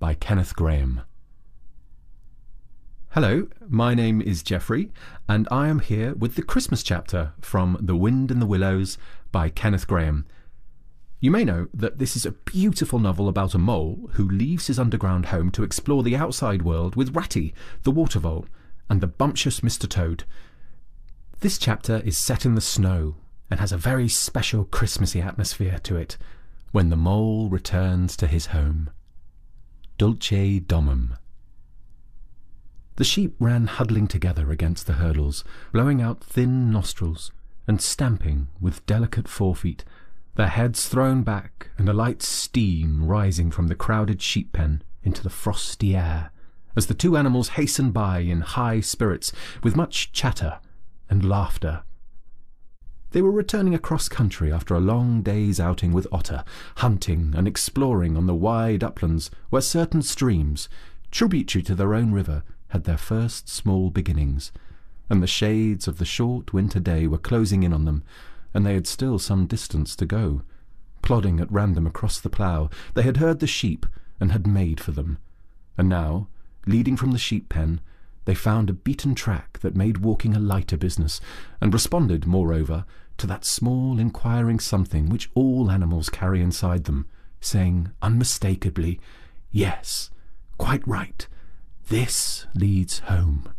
by Kenneth Grahame. Hello, my name is Geoffrey, and I am here with the Christmas chapter from The Wind in the Willows by Kenneth Grahame. You may know that this is a beautiful novel about a mole who leaves his underground home to explore the outside world with Ratty, the water vole, and the bumptious Mr. Toad. This chapter is set in the snow and has a very special Christmassy atmosphere to it when the mole returns to his home. Dulce Domum. The sheep ran huddling together against the hurdles, blowing out thin nostrils and stamping with delicate forefeet, their heads thrown back and a light steam rising from the crowded sheep pen into the frosty air, as the two animals hastened by in high spirits with much chatter and laughter. They were returning across country after a long day's outing with Otter, hunting and exploring on the wide uplands where certain streams, tributary to their own river, had their first small beginnings, and the shades of the short winter day were closing in on them, and they had still some distance to go. Plodding at random across the plough, they had heard the sheep and had made for them, and now, leading from the sheep pen, they found a beaten track that made walking a lighter business, and responded, moreover, to that small inquiring something which all animals carry inside them, saying unmistakably, "Yes, quite right, this leads home."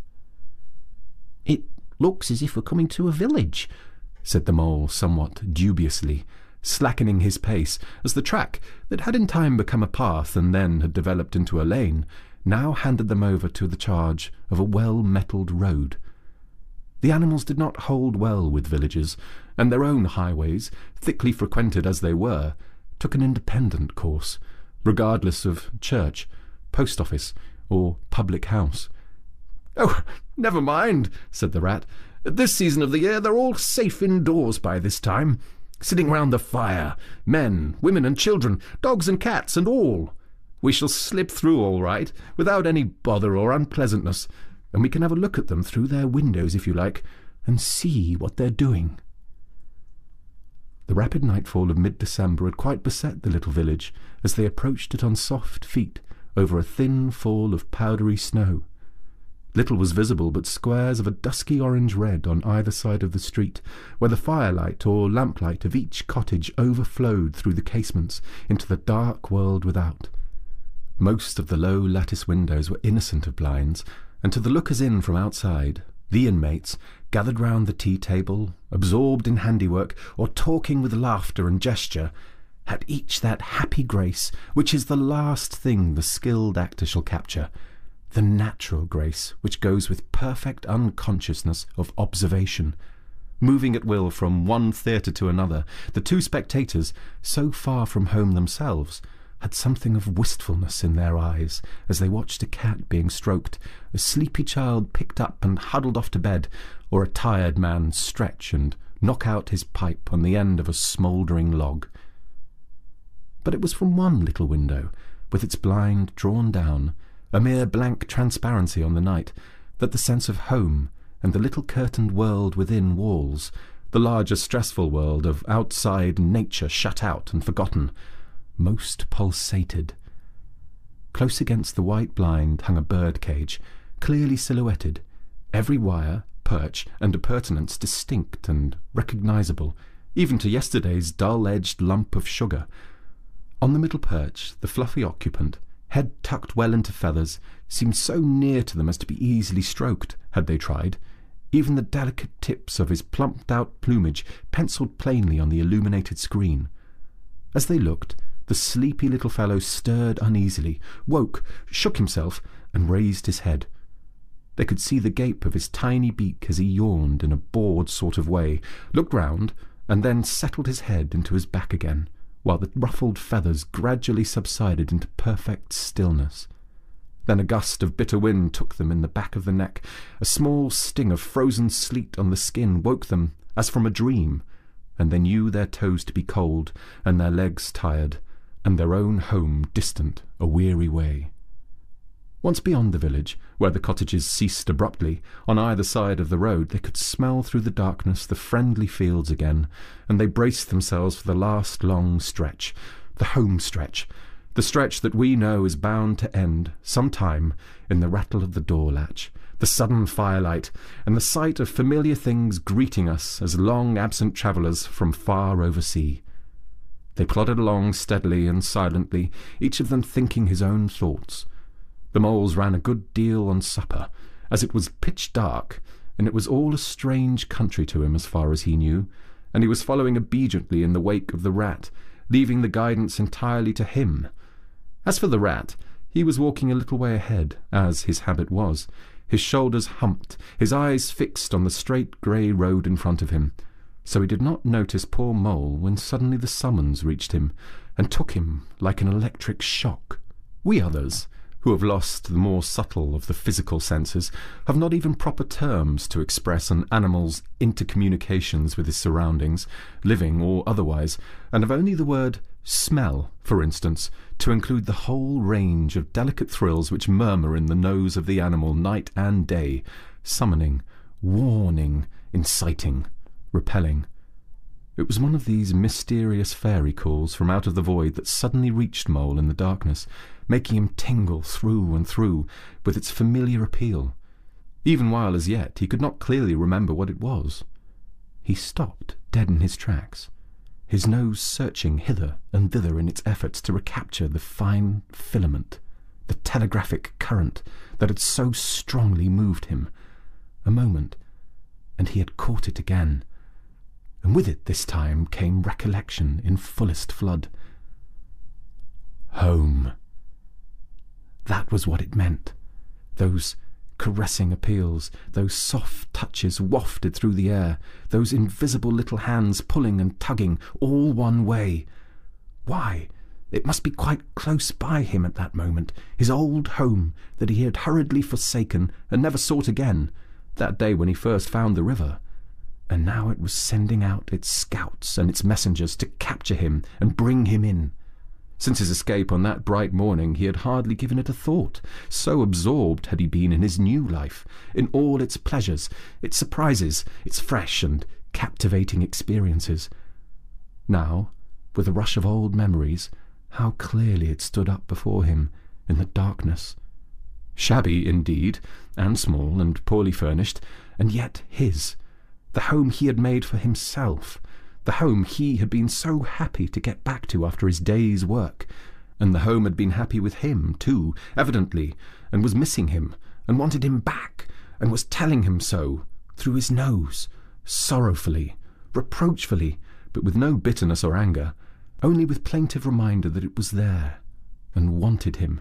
"It looks as if we're coming to a village," said the mole somewhat dubiously, slackening his pace as the track, that had in time become a path and then had developed into a lane, now handed them over to the charge of a well-metalled road. The animals did not hold well with villages, and their own highways, thickly frequented as they were, took an independent course, regardless of church, post office, or public house. "Oh, never mind," said the rat. "At this season of the year they're all safe indoors by this time, sitting round the fire, men, women and children, dogs and cats and all. We shall slip through all right, without any bother or unpleasantness, and we can have a look at them through their windows, if you like, and see what they're doing." The rapid nightfall of mid-December had quite beset the little village as they approached it on soft feet over a thin fall of powdery snow. Little was visible but squares of a dusky orange-red on either side of the street, where the firelight or lamplight of each cottage overflowed through the casements into the dark world without. Most of the low lattice windows were innocent of blinds, and to the lookers-in from outside, the inmates, gathered round the tea-table, absorbed in handiwork, or talking with laughter and gesture, had each that happy grace which is the last thing the skilled actor shall capture, the natural grace which goes with perfect unconsciousness of observation. Moving at will from one theatre to another, the two spectators, so far from home themselves, had something of wistfulness in their eyes as they watched a cat being stroked, a sleepy child picked up and huddled off to bed, or a tired man stretch and knock out his pipe on the end of a smouldering log. But it was from one little window, with its blind drawn down, a mere blank transparency on the night, that the sense of home and the little curtained world within walls, the larger stressful world of outside nature shut out and forgotten, most pulsated. Close against the white blind hung a bird-cage, clearly silhouetted, every wire, perch, and appurtenance distinct and recognisable, even to yesterday's dull-edged lump of sugar. On the middle perch, the fluffy occupant, head tucked well into feathers, seemed so near to them as to be easily stroked, had they tried, even the delicate tips of his plumped-out plumage pencilled plainly on the illuminated screen. As they looked, the sleepy little fellow stirred uneasily, woke, shook himself, and raised his head. They could see the gape of his tiny beak as he yawned in a bored sort of way, looked round, and then settled his head into his back again, while the ruffled feathers gradually subsided into perfect stillness. Then a gust of bitter wind took them in the back of the neck. A small sting of frozen sleet on the skin woke them as from a dream, and they knew their toes to be cold and their legs tired, and their own home distant a weary way. Once beyond the village, where the cottages ceased abruptly, on either side of the road they could smell through the darkness the friendly fields again, and they braced themselves for the last long stretch, the home stretch, the stretch that we know is bound to end some time in the rattle of the door latch, the sudden firelight, and the sight of familiar things greeting us as long-absent travellers from far oversea. They plodded along steadily and silently, each of them thinking his own thoughts. The moles ran a good deal on supper, as it was pitch dark, and it was all a strange country to him as far as he knew, and he was following obediently in the wake of the rat, leaving the guidance entirely to him. As for the rat, he was walking a little way ahead, as his habit was, his shoulders humped, his eyes fixed on the straight grey road in front of him, so he did not notice poor Mole when suddenly the summons reached him, and took him like an electric shock. We others, who have lost the more subtle of the physical senses, have not even proper terms to express an animal's intercommunications with his surroundings, living or otherwise, and have only the word smell, for instance, to include the whole range of delicate thrills which murmur in the nose of the animal night and day, summoning, warning, inciting, repelling. It was one of these mysterious fairy calls from out of the void that suddenly reached Mole in the darkness, making him tingle through and through with its familiar appeal, even while as yet he could not clearly remember what it was. He stopped dead in his tracks, his nose searching hither and thither in its efforts to recapture the fine filament, the telegraphic current that had so strongly moved him. A moment, and he had caught it again, and with it this time came recollection in fullest flood. Home. That was what it meant. Those caressing appeals, those soft touches wafted through the air, those invisible little hands pulling and tugging, all one way. Why, it must be quite close by him at that moment, his old home that he had hurriedly forsaken and never sought again, that day when he first found the river. And now it was sending out its scouts and its messengers to capture him and bring him in. Since his escape on that bright morning he had hardly given it a thought, so absorbed had he been in his new life, in all its pleasures, its surprises, its fresh and captivating experiences. Now, with a rush of old memories, how clearly it stood up before him in the darkness. Shabby indeed, and small and poorly furnished, and yet his, the home he had made for himself, the home he had been so happy to get back to after his day's work, and the home had been happy with him too, evidently, and was missing him, and wanted him back, and was telling him so, through his nose, sorrowfully, reproachfully, but with no bitterness or anger, only with plaintive reminder that it was there, and wanted him.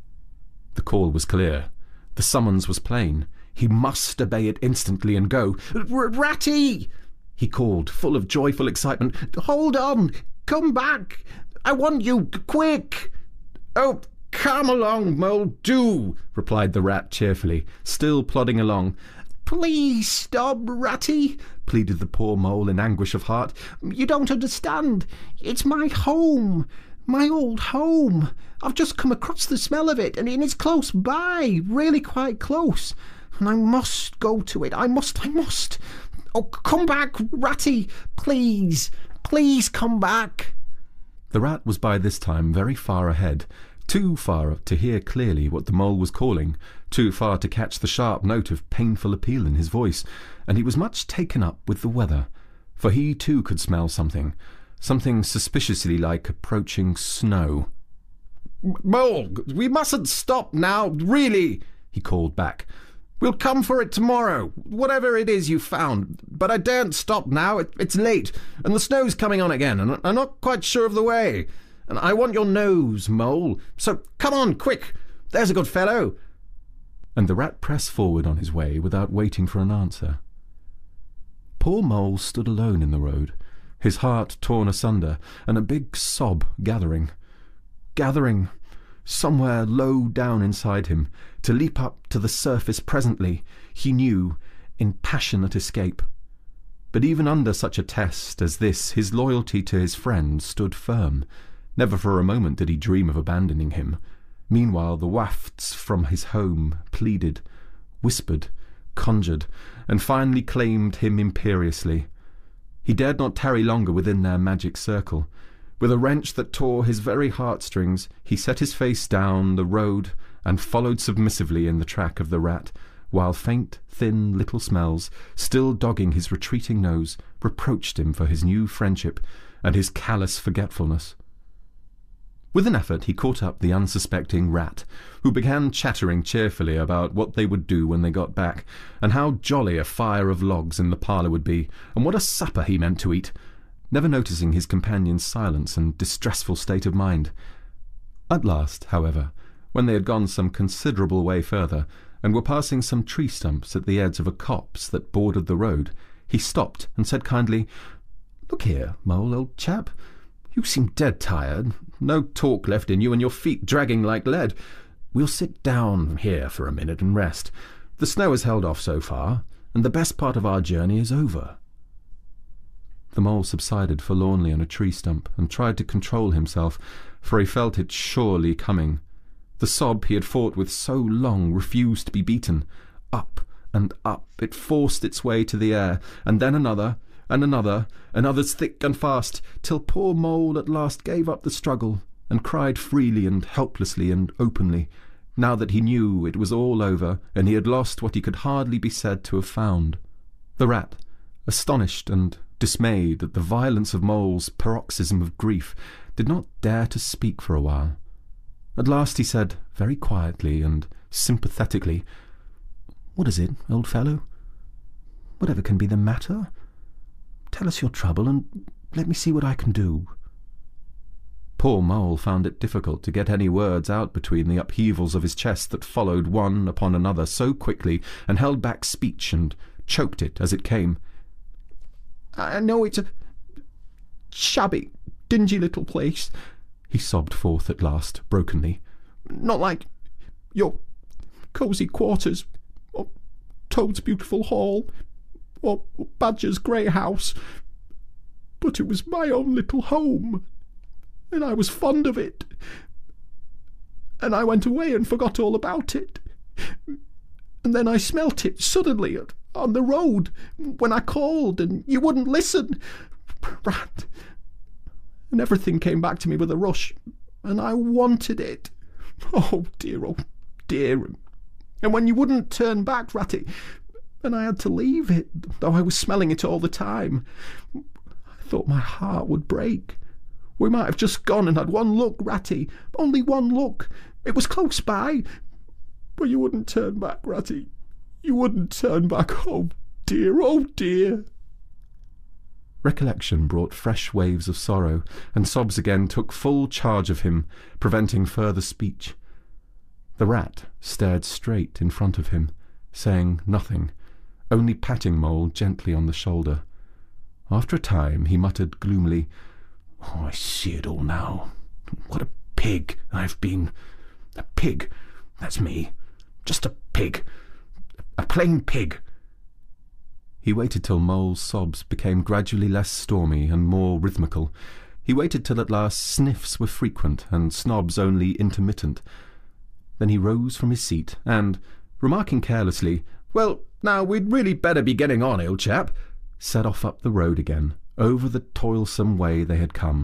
The call was clear. The summons was plain. He must obey it instantly and go. "Ratty!" he called, full of joyful excitement. "Hold on! Come back! I want you, quick!" "Oh, come along, Mole, do!" replied the rat cheerfully, still plodding along. "Please stop, Ratty!" pleaded the poor Mole in anguish of heart. "You don't understand. It's my home, my old home. I've just come across the smell of it, and it's close by, really quite close. And I must go to it. I must. Oh, come back, Ratty! Please, please come back!" The rat was by this time very far ahead, too far to hear clearly what the Mole was calling, too far to catch the sharp note of painful appeal in his voice, and he was much taken up with the weather, for he too could smell something suspiciously like approaching snow. "Mole, we mustn't stop now, really," he called back. "We'll come for it tomorrow, whatever it is you found. But I daren't stop now. It's late, and the snow's coming on again, and I'm not quite sure of the way. And I want your nose, Mole. So come on, quick. There's a good fellow." And the rat pressed forward on his way without waiting for an answer. Poor Mole stood alone in the road, his heart torn asunder, and a big sob gathering, somewhere low down inside him, to leap up to the surface presently, he knew, in passionate escape. But even under such a test as this his loyalty to his friend stood firm. Never for a moment did he dream of abandoning him. Meanwhile the wafts from his home pleaded, whispered, conjured, and finally claimed him imperiously. He dared not tarry longer within their magic circle. With a wrench that tore his very heartstrings, he set his face down the road and followed submissively in the track of the rat, while faint, thin little smells, still dogging his retreating nose, reproached him for his new friendship and his callous forgetfulness. With an effort he caught up the unsuspecting rat, who began chattering cheerfully about what they would do when they got back, and how jolly a fire of logs in the parlour would be, and what a supper he meant to eat, never noticing his companion's silence and distressful state of mind. At last, however, when they had gone some considerable way further, and were passing some tree stumps at the edge of a copse that bordered the road, he stopped and said kindly, "Look here, Mole, old chap, you seem dead tired, no talk left in you, and your feet dragging like lead. We'll sit down here for a minute and rest. The snow has held off so far, and the best part of our journey is over." The mole subsided forlornly on a tree stump and tried to control himself, for he felt it surely coming. The sob he had fought with so long refused to be beaten. Up and up it forced its way to the air, and then another, and another, and others thick and fast, till poor Mole at last gave up the struggle, and cried freely and helplessly and openly, now that he knew it was all over, and he had lost what he could hardly be said to have found. The rat, astonished and dismayed at the violence of Mole's paroxysm of grief, did not dare to speak for a while. At last he said, very quietly and sympathetically, "What is it, old fellow? Whatever can be the matter? Tell us your trouble, and let me see what I can do." Poor Mole found it difficult to get any words out between the upheavals of his chest that followed one upon another so quickly, and held back speech and choked it as it came. "I know it's a shabby, dingy little place," he sobbed forth at last, brokenly. "Not like your cosy quarters, or Toad's beautiful hall, or Badger's grey house. But it was my own little home, and I was fond of it. And I went away and forgot all about it. And then I smelt it suddenly on the road when I called, and you wouldn't listen. Rat. And everything came back to me with a rush, and I wanted it. Oh dear, and when you wouldn't turn back, Ratty, and I had to leave it, though I was smelling it all the time, I thought my heart would break. We might have just gone and had one look, Ratty, only one look. It was close by, but you wouldn't turn back, Ratty. You wouldn't turn back. Oh dear, oh dear." Recollection brought fresh waves of sorrow, and sobs again took full charge of him, preventing further speech. The rat stared straight in front of him, saying nothing, only patting Mole gently on the shoulder. After a time he muttered gloomily, "Oh, I see it all now. What a pig I've been. A pig, that's me. Just a pig. A plain pig." He waited till Mole's sobs became gradually less stormy and more rhythmical. He waited till at last sniffs were frequent and snobs only intermittent. Then he rose from his seat and, remarking carelessly, "Well, now we'd really better be getting on, old chap," set off up the road again, over the toilsome way they had come.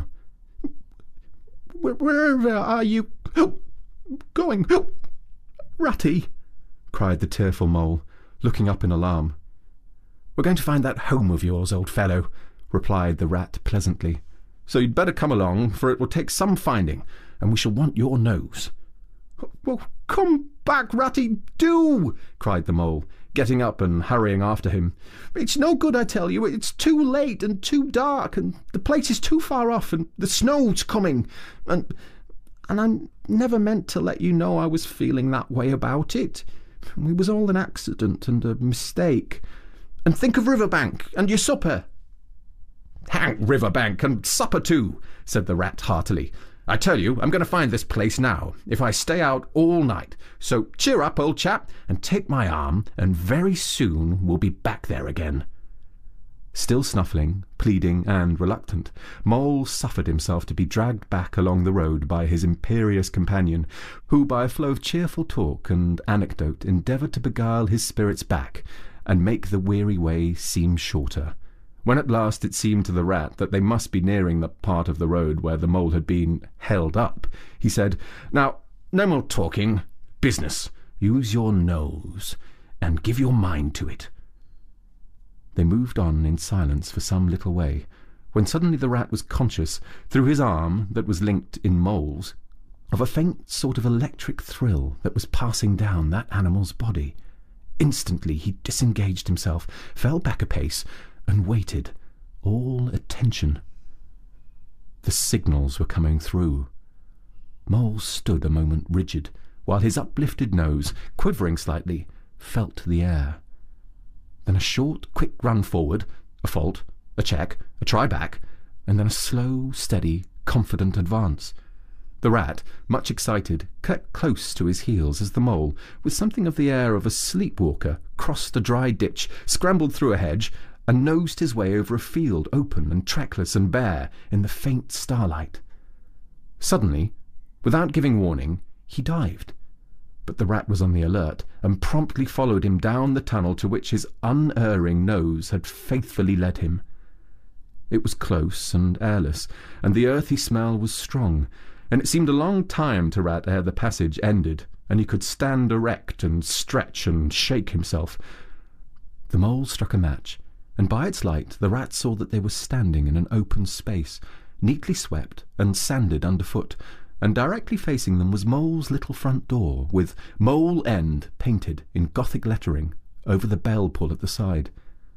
"Wherever are you going, Ratty?" cried the tearful Mole, looking up in alarm. "We're going to find that home of yours, old fellow," replied the rat pleasantly. "So you'd better come along, for it will take some finding, and we shall want your nose." "Well, come back, Ratty, do!" cried the Mole, getting up and hurrying after him. "It's no good, I tell you. It's too late and too dark, and the place is too far off, and the snow's coming, and I never meant to let you know I was feeling that way about it. It was all an accident and a mistake. And think of Riverbank and your supper." "Hang Riverbank and supper too," said the rat heartily. "I tell you, I'm going to find this place now, if I stay out all night. So cheer up, old chap, and take my arm, and very soon we'll be back there again." Still snuffling, pleading, and reluctant, Mole suffered himself to be dragged back along the road by his imperious companion, who by a flow of cheerful talk and anecdote endeavoured to beguile his spirits back, and make the weary way seem shorter, When at last it seemed to the rat that they must be nearing the part of the road where the mole had been held up, he said, "Now, no more talking. Business. Use your nose, and give your mind to it." They moved on in silence for some little way, when suddenly the rat was conscious, through his arm that was linked in Mole's, of a faint sort of electric thrill that was passing down that animal's body. Instantly he disengaged himself, fell back a pace, and waited, all attention. The signals were coming through. Mole stood a moment rigid, while his uplifted nose, quivering slightly, felt the air. Then a short, quick run forward, a fault, a check, a try back, and then a slow, steady, confident advance. The rat, much excited, kept close to his heels as the mole, with something of the air of a sleepwalker, crossed a dry ditch, scrambled through a hedge, and nosed his way over a field open and trackless and bare in the faint starlight. Suddenly, without giving warning, he dived. But the rat was on the alert, and promptly followed him down the tunnel to which his unerring nose had faithfully led him. It was close and airless, and the earthy smell was strong, and it seemed a long time to Rat ere the passage ended, and he could stand erect and stretch and shake himself. The mole struck a match, and by its light the rat saw that they were standing in an open space, neatly swept and sanded underfoot, and directly facing them was Mole's little front door, with Mole End painted in Gothic lettering over the bell pull at the side.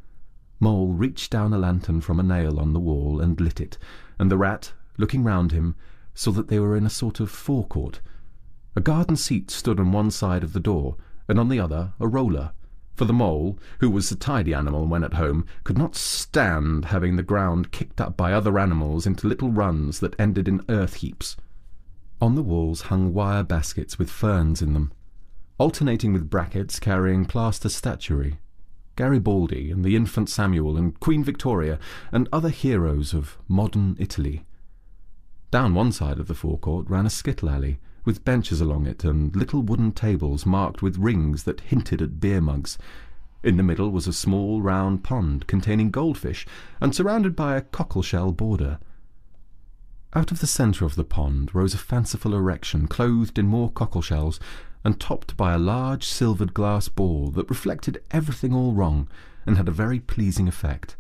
Mole reached down a lantern from a nail on the wall and lit it, and the rat, looking round him, saw that they were in a sort of forecourt. A garden seat stood on one side of the door, and on the other a roller, for the mole, who was a tidy animal when at home, could not stand having the ground kicked up by other animals into little runs that ended in earth heaps. On the walls hung wire baskets with ferns in them, alternating with brackets carrying plaster statuary, Garibaldi and the infant Samuel and Queen Victoria and other heroes of modern Italy. Down one side of the forecourt ran a skittle alley, with benches along it and little wooden tables marked with rings that hinted at beer mugs. In the middle was a small round pond containing goldfish and surrounded by a cockleshell border. Out of the centre of the pond rose a fanciful erection clothed in more cockleshells and topped by a large silvered glass ball that reflected everything all wrong and had a very pleasing effect.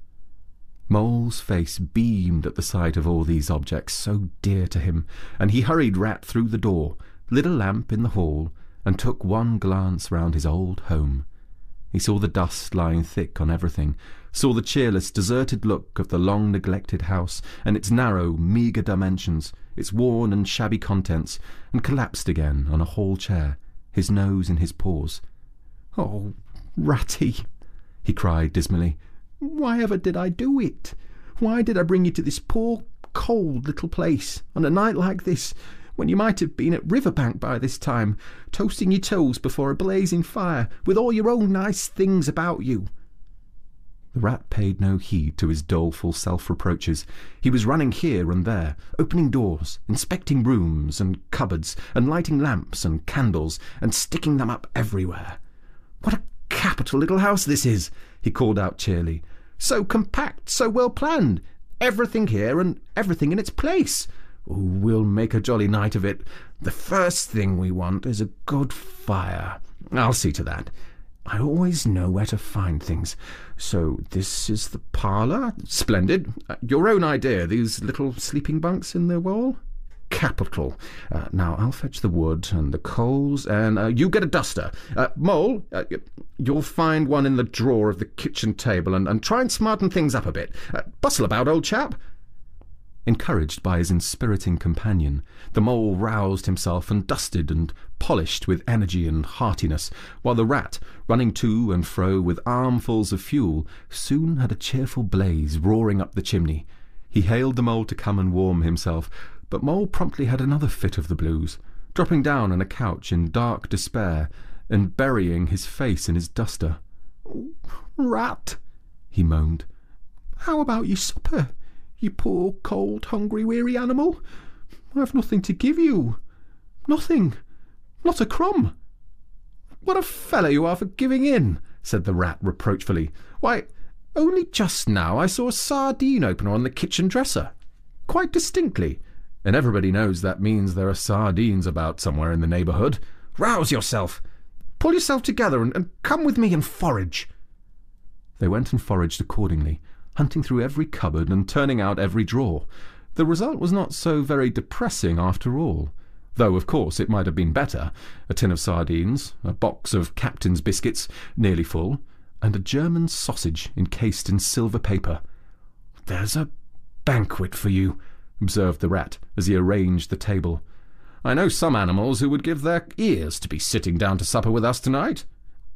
Mole's face beamed at the sight of all these objects so dear to him, and he hurried Rat through the door, lit a lamp in the hall, and took one glance round his old home. He saw the dust lying thick on everything, saw the cheerless, deserted look of the long-neglected house, and its narrow, meagre dimensions, its worn and shabby contents, and collapsed again on a hall chair, his nose in his paws. "Oh, Ratty!" he cried dismally. "Why ever did I do it? Why did I bring you to this poor, cold little place, on a night like this, when you might have been at Riverbank by this time, toasting your toes before a blazing fire, with all your own nice things about you?" The rat paid no heed to his doleful self-reproaches. He was running here and there, opening doors, inspecting rooms and cupboards, and lighting lamps and candles, and sticking them up everywhere. "What a capital little house this is!" he called out cheerily. "So compact, so well planned, everything here and everything in its place. Oh, we'll make a jolly night of it. The first thing we want is a good fire. I'll see to that. I always know where to find things. So this is the parlour. Splendid. Your own idea, these little sleeping bunks in the wall? Capital. Now I'll fetch the wood and the coals, and you get a duster. Mole, you'll find one in the drawer of the kitchen table, and try and smarten things up a bit. Bustle about, old chap." Encouraged by his inspiriting companion, the mole roused himself and dusted and polished with energy and heartiness, while the rat, running to and fro with armfuls of fuel, soon had a cheerful blaze roaring up the chimney. He hailed the mole to come and warm himself, but Mole promptly had another fit of the blues, dropping down on a couch in dark despair and burying his face in his duster. "Rat," he moaned, "how about your supper? You poor, cold, hungry, weary animal. I've nothing to give you. Nothing. Not a crumb." "What a fellow you are for giving in," said the rat reproachfully. "Why, Only just now I saw a sardine opener on the kitchen dresser. Quite distinctly. And everybody knows that means there are sardines about somewhere in the neighbourhood. Rouse yourself. Pull yourself together and come with me and forage." They went and foraged accordingly, hunting through every cupboard and turning out every drawer. The result was not so very depressing after all, though of course it might have been better. A tin of sardines, a box of Captain's biscuits, nearly full, and a German sausage encased in silver paper. "There's a banquet for you," observed the Rat as he arranged the table. "I know some animals who would give their ears to be sitting down to supper with us tonight."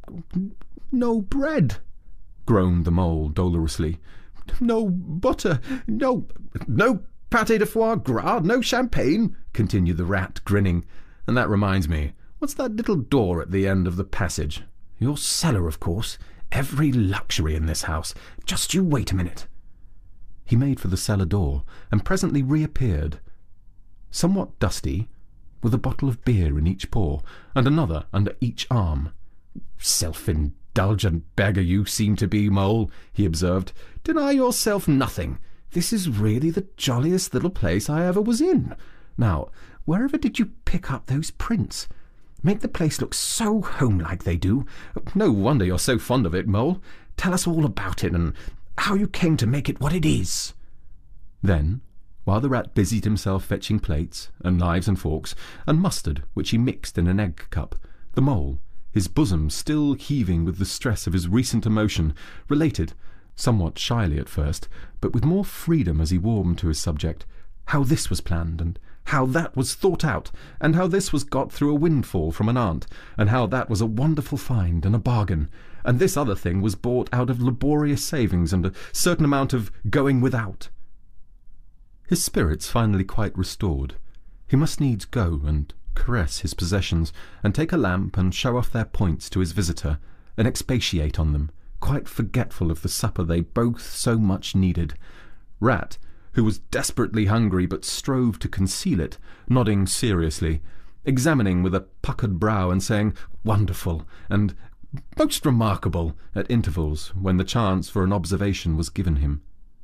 "No bread," groaned the Mole dolorously. "No butter, no pâté de foie gras, no champagne," continued the Rat, grinning. "And that reminds me, what's that little door at the end of the passage? Your cellar, of course. Every luxury in this house. Just you wait a minute." He made for the cellar door, and presently reappeared, somewhat dusty, with a bottle of beer in each paw, and another under each arm. "Self-indulgent beggar you seem to be, Mole," he observed. "Deny yourself nothing. This is really the jolliest little place I ever was in. Now, wherever did you pick up those prints? Make the place look so homelike, they do. No wonder you're so fond of it, Mole. Tell us all about it, and how you came to make it what it is." Then, while the Rat busied himself fetching plates, and knives and forks, and mustard which he mixed in an egg cup, the Mole, his bosom still heaving with the stress of his recent emotion, related, somewhat shyly at first, but with more freedom as he warmed to his subject, how this was planned, and how that was thought out, and how this was got through a windfall from an aunt, and how that was a wonderful find and a bargain, and this other thing was bought out of laborious savings and a certain amount of going without. His spirits finally quite restored, he must needs go and caress his possessions, and take a lamp and show off their points to his visitor, and expatiate on them, quite forgetful of the supper they both so much needed. Rat, who was desperately hungry but strove to conceal it, nodding seriously, examining with a puckered brow and saying "wonderful" and "most remarkable" at intervals when the chance for an observation was given him.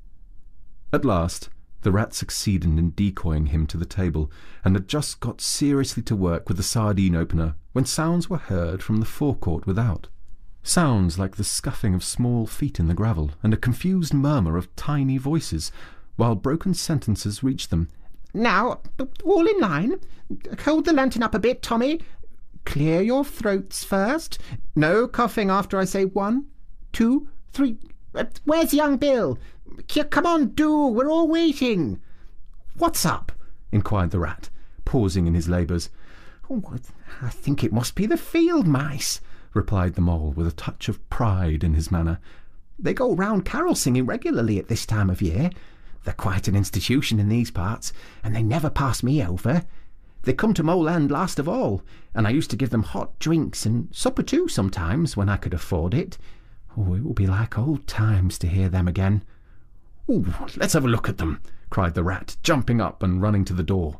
At last the Rat succeeded in decoying him to the table, and had just got seriously to work with the sardine opener when sounds were heard from the forecourt without. Sounds like the scuffing of small feet in the gravel, and a confused murmur of tiny voices, while broken sentences reached them. "Now, all in line. Hold the lantern up a bit, Tommy. Clear your throats first. No coughing after I say 1, 2, 3. Where's young Bill? Come on, do. We're all waiting." "What's up?" inquired the Rat, pausing in his labours. "Oh, I think it must be the field mice," replied the Mole, with a touch of pride in his manner. "They go round carol singing regularly at this time of year. They're quite an institution in these parts, and they never pass me over. They come to Mole End last of all, and I used to give them hot drinks and supper too sometimes when I could afford it. Oh, it will be like old times to hear them again." "Ooh, let's have a look at them," cried the Rat, jumping up and running to the door.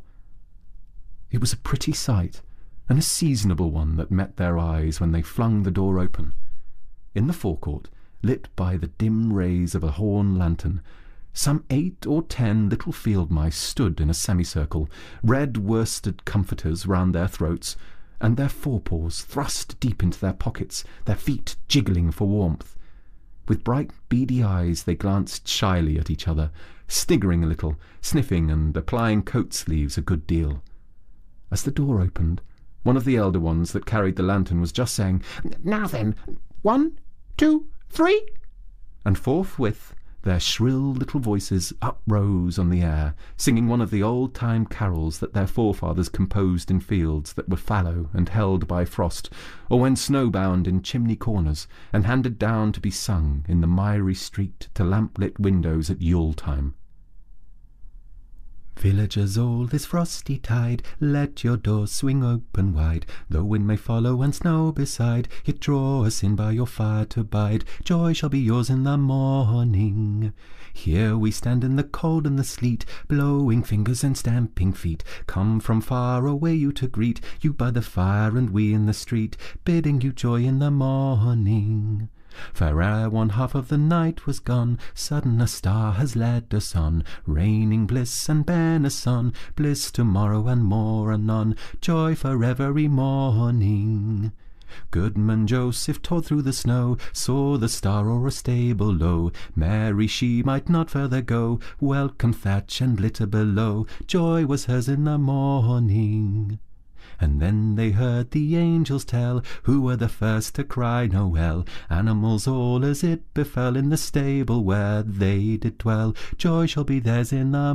It was a pretty sight, and a seasonable one that met their eyes when they flung the door open. In the forecourt, lit by the dim rays of a horn lantern, some 8 or 10 little field mice stood in a semicircle, red worsted comforters round their throats, and their forepaws thrust deep into their pockets, their feet jiggling for warmth. With bright beady eyes they glanced shyly at each other, sniggering a little, sniffing and applying coat sleeves a good deal. As the door opened, one of the elder ones that carried the lantern was just saying, "Now then, 1, 2, 3, and forthwith their shrill little voices uprose on the air, singing one of the old-time carols that their forefathers composed in fields that were fallow and held by frost, or when snowbound in chimney corners, and handed down to be sung in the miry street to lamp-lit windows at Yule-time. Villagers all this frosty tide, let your doors swing open wide, though wind may follow and snow beside, yet draw us in by your fire to bide, joy shall be yours in the morning. Here we stand in the cold and the sleet, blowing fingers and stamping feet, come from far away you to greet, you by the fire and we in the street, bidding you joy in the morning. For ere one half of the night was gone, sudden a star has led us on, raining bliss and benison, bliss tomorrow and more anon, joy for every morning. Goodman Joseph trod through the snow, saw the star o'er a stable low. Mary she might not further go, welcome thatch and litter below, joy was hers in the morning. And then they heard the angels tell, who were the first to cry Noel. Animals all as it befell, in the stable where they did dwell, joy shall be theirs in the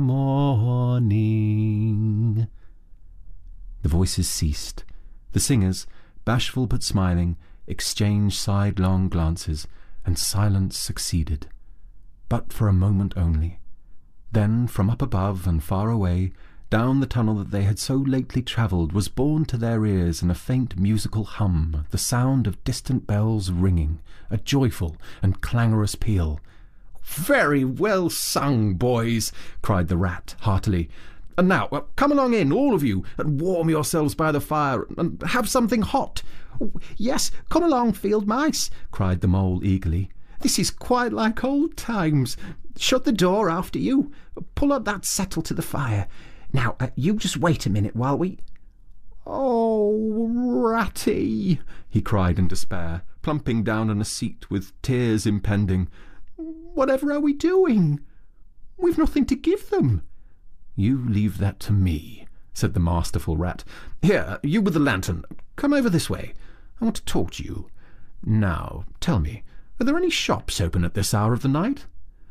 morning. The voices ceased. The singers, bashful but smiling, exchanged sidelong glances, and silence succeeded. But for a moment only. Then from up above and far away, down the tunnel that they had so lately travelled, was borne to their ears in a faint musical hum the sound of distant bells ringing, a joyful and clangorous peal. "Very well sung, boys," cried the Rat heartily. "And now, come along in, all of you, and warm yourselves by the fire, and have something hot." "Yes, come along, field mice," cried the Mole eagerly. "This is quite like old times. Shut the door after you. Pull up that settle to the fire. Now, you just wait a minute while we—" "Oh, Ratty!" he cried in despair, plumping down on a seat with tears impending. "Whatever are we doing? We've nothing to give them." "You leave that to me," said the masterful Rat. "Here, you with the lantern, come over this way. I want to talk to you. Now, tell me, are there any shops open at this hour of the night?"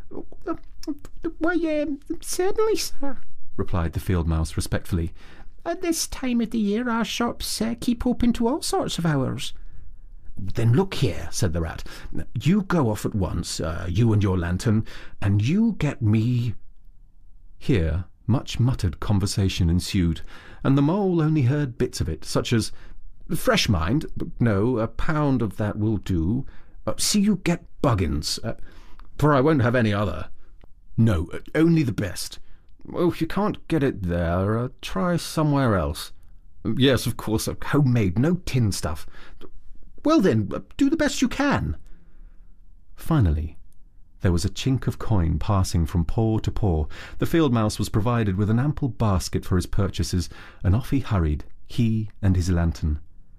"Why, certainly, sir," replied the field mouse respectfully. "At this time of the year our shops keep open to all sorts of hours." "Then look here," said the Rat. "You go off at once, you and your lantern, and you get me—" Here much muttered conversation ensued, and the Mole only heard bits of it, such as, "Fresh mind, no, a pound of that will do. See you get Buggins, for I won't have any other. No, only the best. Oh, if you can't get it there, try somewhere else. Yes, of course, homemade, no tin stuff. Well then, do the best you can." Finally, there was a chink of coin passing from paw to paw. The field mouse was provided with an ample basket for his purchases, and off he hurried, he and his lantern.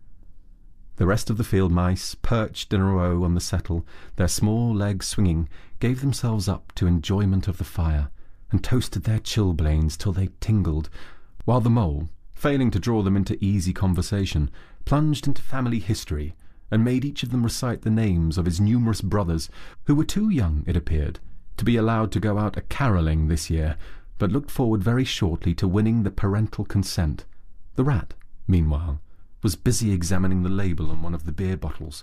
The rest of the field mice, perched in a row on the settle, their small legs swinging, gave themselves up to enjoyment of the fire, and toasted their chilblains till they tingled, while the Mole, failing to draw them into easy conversation, plunged into family history, and made each of them recite the names of his numerous brothers, who were too young, it appeared, to be allowed to go out a-carolling this year, but looked forward very shortly to winning the parental consent. The Rat, meanwhile, was busy examining the label on one of the beer bottles.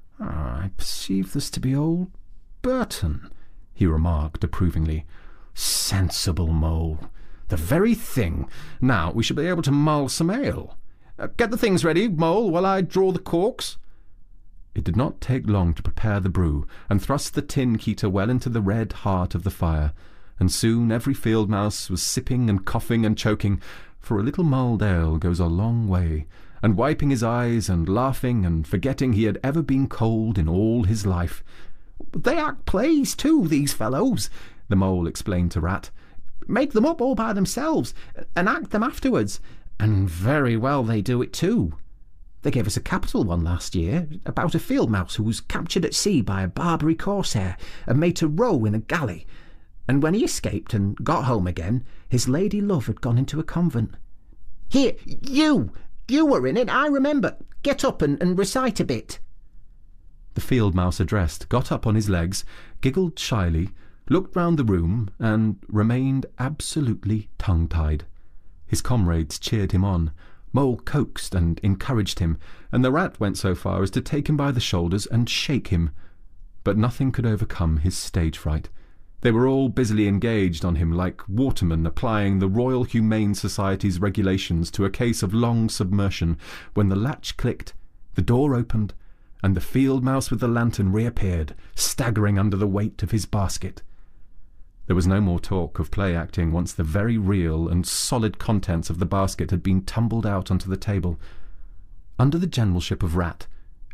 "I perceive this to be old Burton," he remarked approvingly. "Sensible Mole. The very thing. Now we shall be able to mull some ale. Get the things ready, Mole, while I draw the corks." It did not take long to prepare the brew, and thrust the tin keeter well into the red heart of the fire, and soon every field mouse was sipping and coughing and choking, for a little mulled ale goes a long way, and wiping his eyes and laughing and forgetting he had ever been cold in all his life. "They act plays too, these fellows," the Mole explained to Rat. "Make them up all by themselves, and act them afterwards, and very well they do it too. They gave us a capital one last year, about a field mouse who was captured at sea by a Barbary corsair and made to row in a galley, and when he escaped and got home again, his lady love had gone into a convent. Here, you were in it, I remember. Get up and recite a bit." The field mouse addressed got up on his legs, giggled shyly, looked round the room, and remained absolutely tongue-tied. His comrades cheered him on. Mole coaxed and encouraged him, and the Rat went so far as to take him by the shoulders and shake him. But nothing could overcome his stage fright. They were all busily engaged on him like watermen applying the Royal Humane Society's regulations to a case of long submersion, when the latch clicked, the door opened, and the field mouse with the lantern reappeared, staggering under the weight of his basket. There was no more talk of play-acting once the very real and solid contents of the basket had been tumbled out onto the table. Under the generalship of Rat,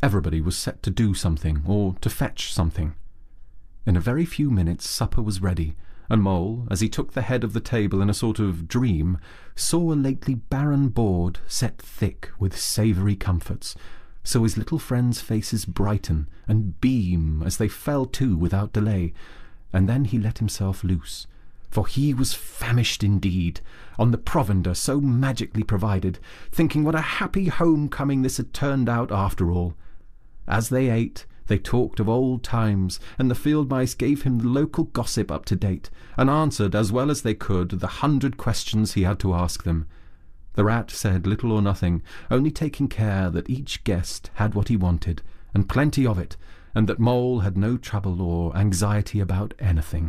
Everybody was set to do something or to fetch something. In a very few minutes supper was ready, and Mole, as he took the head of the table in a sort of dream, saw a lately barren board set thick with savoury comforts, so his little friends' faces brighten and beam as they fell to without delay, and then he let himself loose, for he was famished indeed, on the provender so magically provided, thinking what a happy homecoming this had turned out after all. As they ate, they talked of old times, and the field mice gave him the local gossip up to date, and answered as well as they could the 100 questions he had to ask them. The rat said little or nothing, only taking care that each guest had what he wanted, and plenty of it, and that Mole had no trouble or anxiety about anything.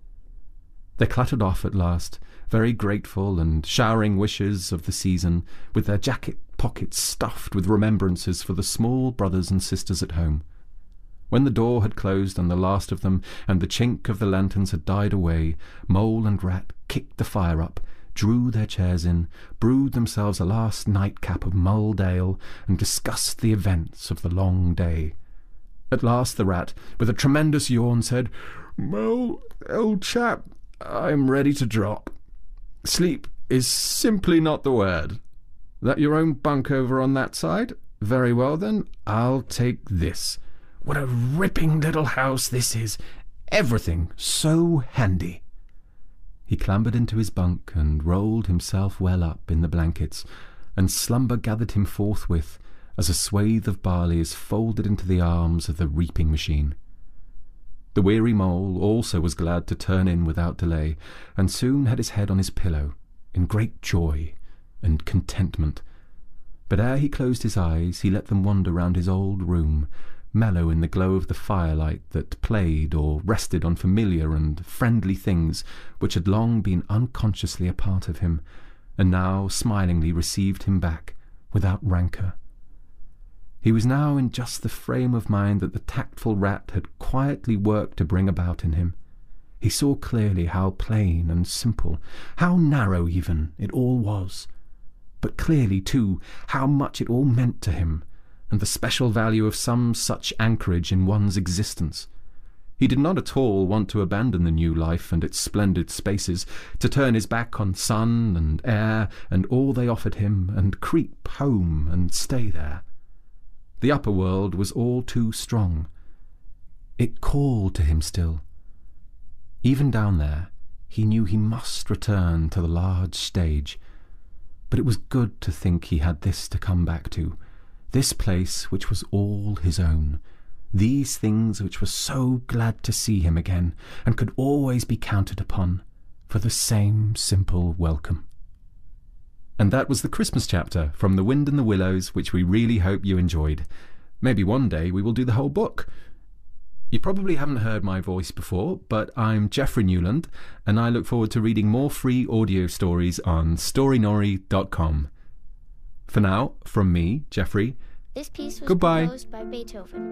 They clattered off at last, very grateful and showering wishes of the season, with their jacket pockets stuffed with remembrances for the small brothers and sisters at home. When the door had closed on the last of them, and the chink of the lanterns had died away, Mole and Rat kicked the fire up, drew their chairs in, brewed themselves a last nightcap of mulled ale, and discussed the events of the long day. At last the Rat, with a tremendous yawn, said, "Mole, old chap, I'm ready to drop. Sleep is simply not the word. That your own bunk over on that side? Very well, then, I'll take this. What a ripping little house this is! Everything so handy." He clambered into his bunk and rolled himself well up in the blankets, and slumber gathered him forthwith, as a swathe of barley is folded into the arms of the reaping machine. The weary Mole also was glad to turn in without delay, and soon had his head on his pillow, in great joy and contentment. But ere he closed his eyes, he let them wander round his old room, mellow in the glow of the firelight that played or rested on familiar and friendly things which had long been unconsciously a part of him, and now smilingly received him back without rancour. He was now in just the frame of mind that the tactful Rat had quietly worked to bring about in him. He saw clearly how plain and simple, how narrow even, it all was, but clearly, too, how much it all meant to him, and the special value of some such anchorage in one's existence. He did not at all want to abandon the new life and its splendid spaces, to turn his back on sun and air and all they offered him, and creep home and stay there. The upper world was all too strong. It called to him still. Even down there, he knew he must return to the large stage. But it was good to think he had this to come back to, this place which was all his own, these things which were so glad to see him again, and could always be counted upon for the same simple welcome. And that was the Christmas chapter from The Wind and the Willows, which we really hope you enjoyed. Maybe one day we will do the whole book. You probably haven't heard my voice before, but I'm Geoffrey Newland, and I look forward to reading more free audio stories on storynori.com. For now, from me, Geoffrey, This piece was goodbye. composed by Beethoven.